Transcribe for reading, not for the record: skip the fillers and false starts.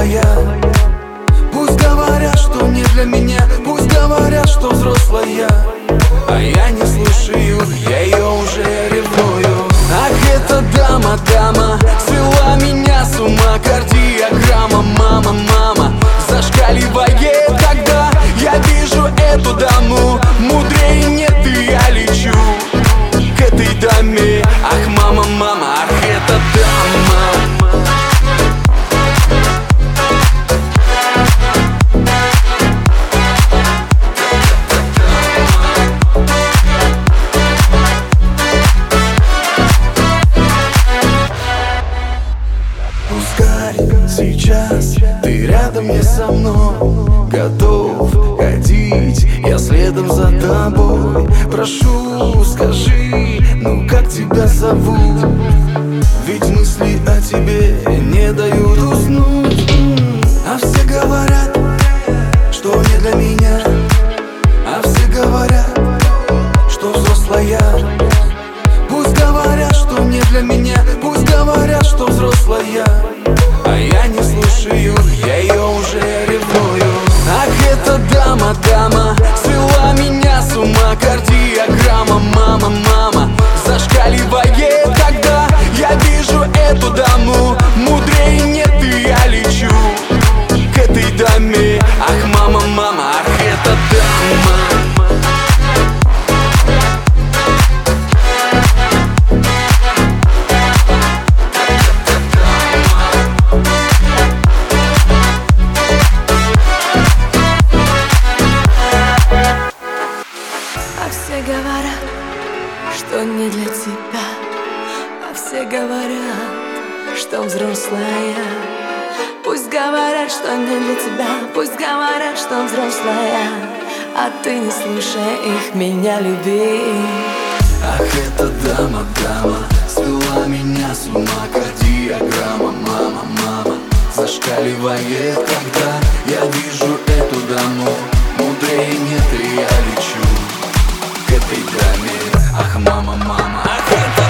взрослая. Пусть говорят, что не для меня, пусть говорят, что взрослая, а я не слушаю, я ее уже ревную. Ах, эта дама, дама, свела меня с ума кардиограмма. Мама, мама, зашкаливает, когда я вижу эту даму. Мудрее нет, и я лечу к этой даме. Ах, мама, мама, ах, эта дама. Пускай сейчас ты рядом не со мной, готов ходить я следом за тобой. Прошу, скажи, ну как тебя зовут? Ведь мысли о тебе не дают уснуть. А все говорят, что не для меня, а все говорят, что взрослая. Пусть говорят, что не для меня, пусть говорят, что взрослая, а я не слушаю, я ее уже ревную. Ах, эта дама, дама, свела меня с ума кардиограмма. Мама, мама, зашкаливает, когда я вижу эту даму. Мудрее нет, и я лечу к этой даме. Ах, мама, мама, ах, эта дама. Все говорят, что не для тебя, а все говорят, что взрослая. Пусть говорят, что не для тебя, пусть говорят, что взрослая, а ты не слушай их, меня люби. Ах, эта дама, дама, свела меня с ума кардиограмма. Мама, мама, зашкаливает, когда я вижу эту даму. Мудрее нет, и я лечу к этой даме. Ах, мама, мама, ах, это